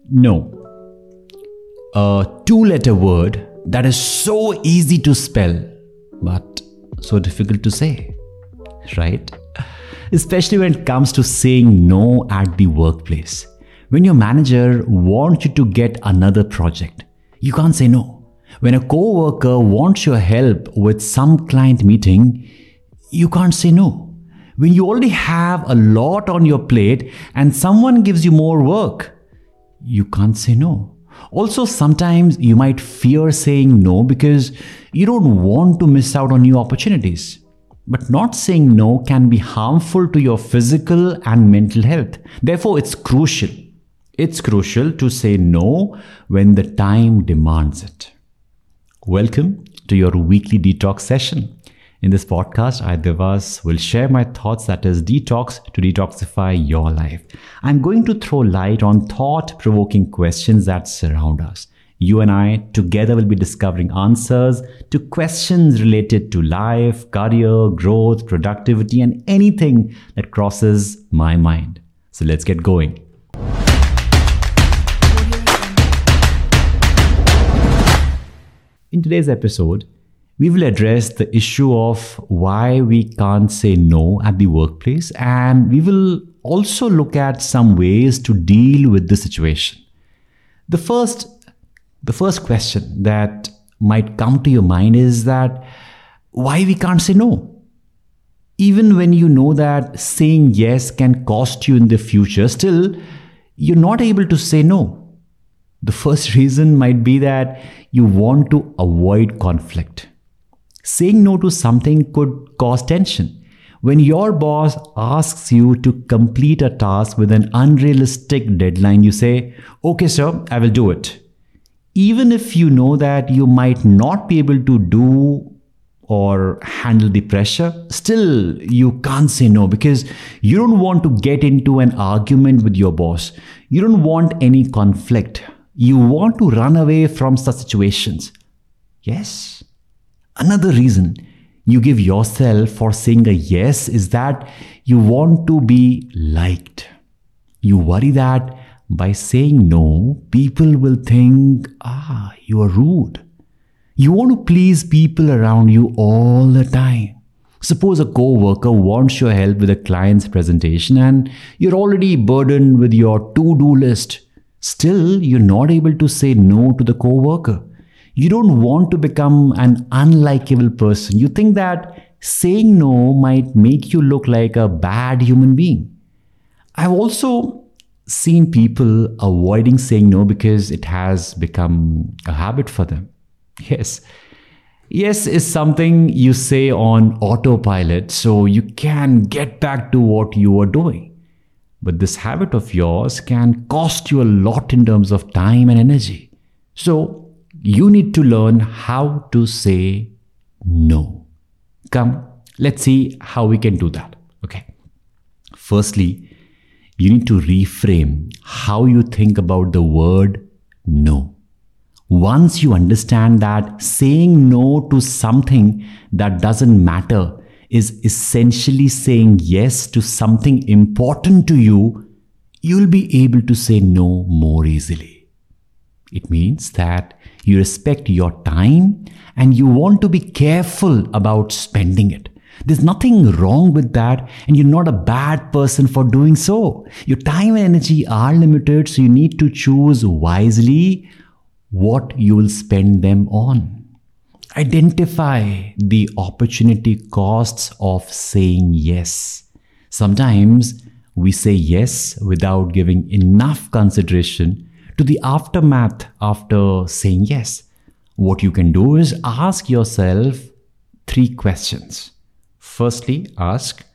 No. A two-letter word that is so easy to spell, but so difficult to say, right? Especially when it comes to saying no at the workplace. When your manager wants you to get another project, you can't say no. When a co-worker wants your help with some client meeting, you can't say no. When you already have a lot on your plate and someone gives you more work, you can't say no. Also, sometimes you might fear saying no because you don't want to miss out on new opportunities. But not saying no can be harmful to your physical and mental health. Therefore, it's crucial. It's crucial to say no when the time demands it. Welcome to your weekly detox session. In this podcast, I, Devas, will share my thoughts, that is detox, to detoxify your life. I'm going to throw light on thought-provoking questions that surround us. You and I together will be discovering answers to questions related to life, career, growth, productivity, and anything that crosses my mind. So let's get going. In today's episode, we will address the issue of why we can't say no at the workplace, and we will also look at some ways to deal with the situation. The first question that might come to your mind is that why we can't say no? Even when you know that saying yes can cost you in the future, still you're not able to say no. The first reason might be that you want to avoid conflict. Saying no to something could cause tension. When your boss asks you to complete a task with an unrealistic deadline, you say, "Okay, sir, I will do it." Even if you know that you might not be able to do or handle the pressure, still you can't say no because you don't want to get into an argument with your boss. You don't want any conflict. You want to run away from such situations. Yes. Another reason you give yourself for saying a yes is that you want to be liked. You worry that by saying no, people will think, you are rude. You want to please people around you all the time. Suppose a co-worker wants your help with a client's presentation and you're already burdened with your to-do list. Still, you're not able to say no to the co-worker. You don't want to become an unlikable person. You think that saying no might make you look like a bad human being. I've also seen people avoiding saying no because it has become a habit for them. Yes. Yes is something you say on autopilot so you can get back to what you are doing. But this habit of yours can cost you a lot in terms of time and energy. So you need to learn how to say no. Come, let's see how we can do that. Okay. Firstly, you need to reframe how you think about the word no. Once you understand that saying no to something that doesn't matter is essentially saying yes to something important to you, you'll be able to say no more easily. It means that you respect your time and you want to be careful about spending it. There's nothing wrong with that, and you're not a bad person for doing so. Your time and energy are limited, so you need to choose wisely what you will spend them on. Identify the opportunity costs of saying yes. Sometimes we say yes without giving enough consideration to the aftermath after saying yes. What you can do is ask yourself 3 questions. Firstly, ask,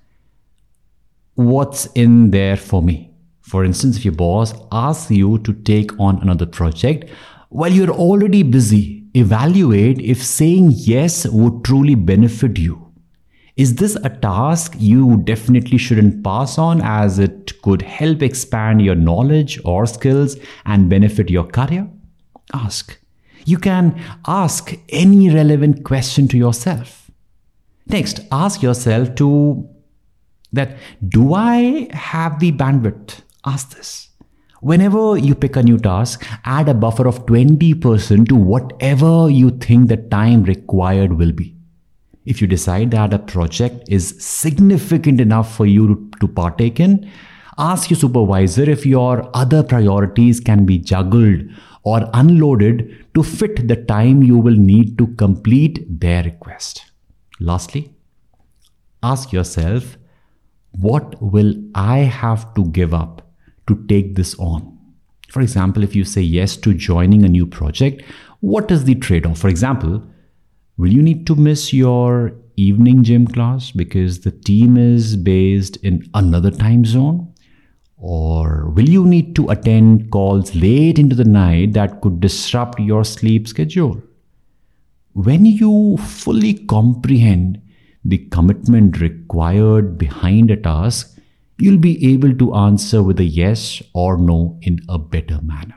what's in there for me? For instance, if your boss asks you to take on another project while you're already busy, evaluate if saying yes would truly benefit you. Is this a task you definitely shouldn't pass on, as it could help expand your knowledge or skills and benefit your career? Ask. You can ask any relevant question to yourself. Next, ask yourself do I have the bandwidth? Ask this. Whenever you pick a new task, add a buffer of 20% to whatever you think the time required will be. If you decide that a project is significant enough for you to partake in, ask your supervisor if your other priorities can be juggled or unloaded to fit the time you will need to complete their request. Lastly, ask yourself, what will I have to give up to take this on? For example, if you say yes to joining a new project, what is the trade-off? For example, will you need to miss your evening gym class because the team is based in another time zone? Or will you need to attend calls late into the night that could disrupt your sleep schedule? When you fully comprehend the commitment required behind a task, you'll be able to answer with a yes or no in a better manner.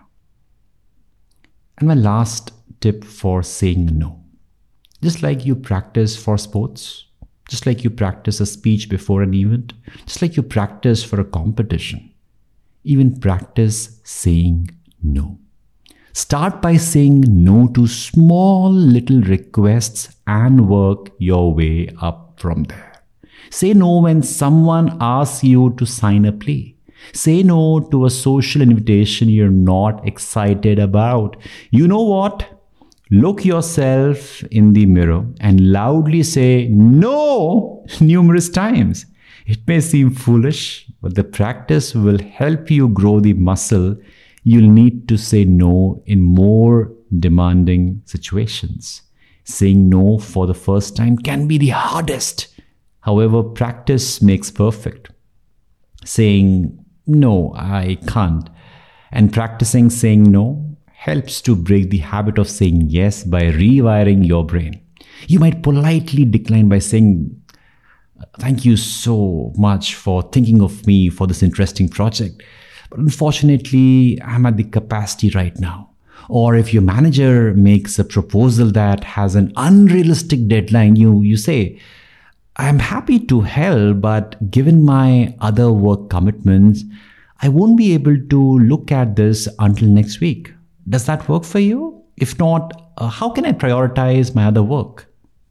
And my last tip for saying no. Just like you practice for sports, just like you practice a speech before an event, just like you practice for a competition, even practice saying no. Start by saying no to small little requests and work your way up from there. Say no when someone asks you to sign a play. Say no to a social invitation you're not excited about. You know what? Look yourself in the mirror and loudly say no numerous times. It may seem foolish, but the practice will help you grow the muscle you'll need to say no in more demanding situations. Saying no for the first time can be the hardest. However, practice makes perfect. Saying no, I can't, and practicing saying no helps to break the habit of saying yes by rewiring your brain. You might politely decline by saying, "Thank you so much for thinking of me for this interesting project, but unfortunately, I'm at the capacity right now." Or if your manager makes a proposal that has an unrealistic deadline, you say, "I'm happy to help, but given my other work commitments, I won't be able to look at this until next week. Does that work for you? If not, how can I prioritize my other work?"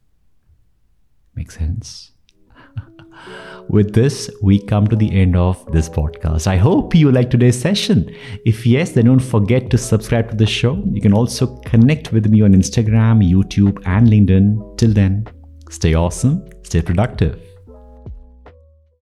Makes sense? With this, we come to the end of this podcast. I hope you liked today's session. If yes, then don't forget to subscribe to the show. You can also connect with me on Instagram, YouTube, and LinkedIn. Till then, stay awesome, stay productive.